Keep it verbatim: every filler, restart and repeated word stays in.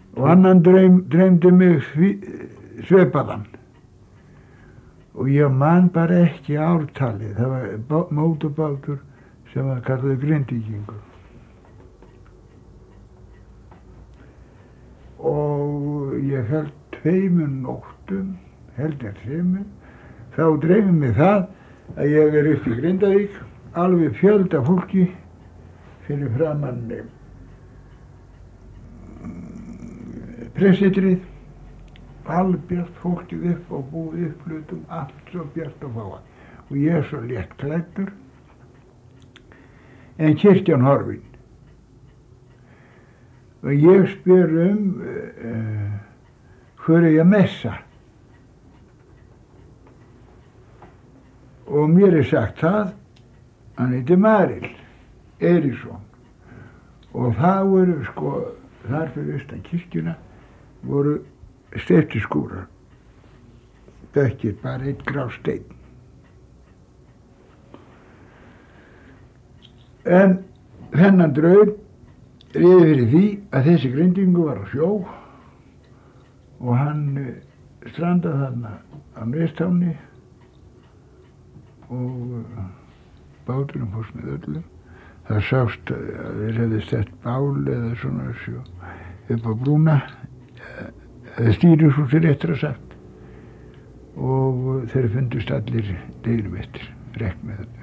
og annan dreym, dreymdi mig svipaðan og ég man bara ekki ártalið. Það var mótorbátur sem var kallaður Grindvíkingur og ég held tveimur nóttum, held ég tveimur, þá dreymir mig það að ég er upp í Grindavík, alveg fjölda fólki fyrir framann pressitrið, albjart fólkið upp og búið upp hlutum, allt svo bjart og fáa og ég er svo létt klæddur en kirkjan horfin og ég spyr um uh, hver er ég að messa og mér er sagt það, hann heiti Maril Eiríksson og það voru sko, þar fyrir austan kirkjuna voru steyptiskúrar, dökkir, bara einn grá steinn. En þennan draum réði fyrir því að þessi Grindvíkingur var á sjó og hann strandaði þarna á Nestáni og báturinn fórst með öllu. Það sást að þeir hefði sett bál eða svona sjó upp á brúna, eða stýrishúsið réttra sagt og þeir fundust allir deginum eftir, rekk með þetta.